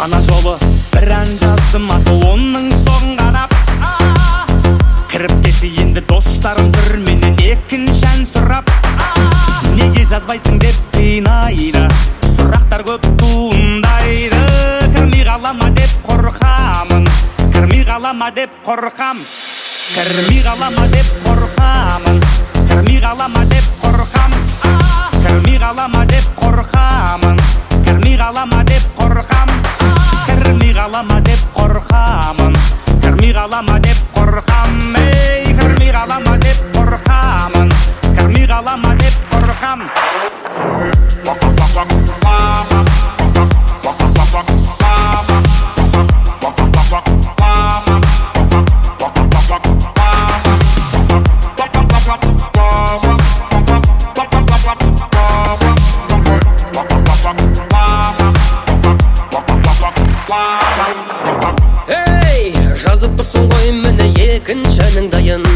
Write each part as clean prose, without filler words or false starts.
ана жолы бір ән жаздым аты оның соңын қарап. Кіріп кетті енді достарым түрменен екінші ән сұрап. Неге жазбайсың деп қинайды, сұрақтар көп туындайды. Кірмей қалама деп қорқамын, кірмей қалама деп қорқам. Кірмей қалама деп қорқамын, кірмей қалама деп қорқам. Кірмей қалама деп қорқамын, кірмей қалама деп қорқам. Кірмей қалама деп қорқамын, кірмей қалама деп қорқам. Ей, кірмей қалама деп қорқамын, кірмей қалама деп қорқам. Ей, жазып тұрсың ғой міне екінші әнің дайын.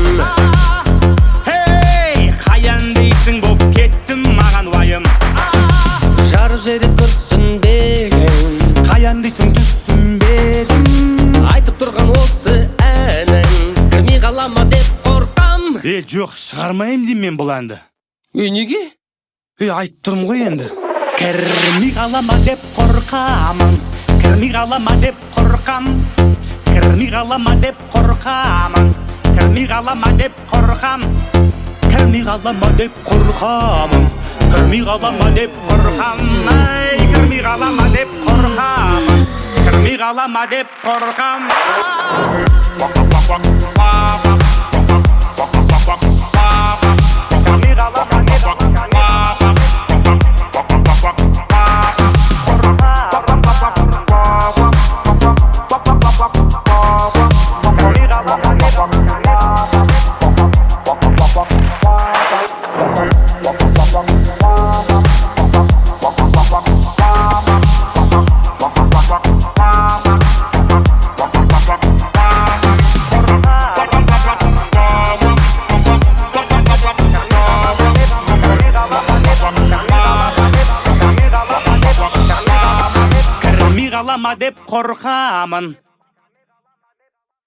Ей, қаян дейсің боп кеттім маған уайым. Жарып жайрет күрсінбегін, Қаян дейсің түсінбедім. айтып тұрған осы әнің, кірмей қалама деп қорқам. Жоқ, шығармайым деймін мен бұл әнді. Неге? Айтып тұрмын ғой енді. Кірмей қалама деп қорқамын, кірмей қалама деп қорқам. Кірмей қалама деп қорқамын, кірмей қалама деп қорқам. Кірмей қалама деп қорқамын, кірмей қалама деп қорқам. Ай, кірмей қалама деп қорқамын, кірмей қалама деп қорқам. Кірмей қалама деп қорқамын.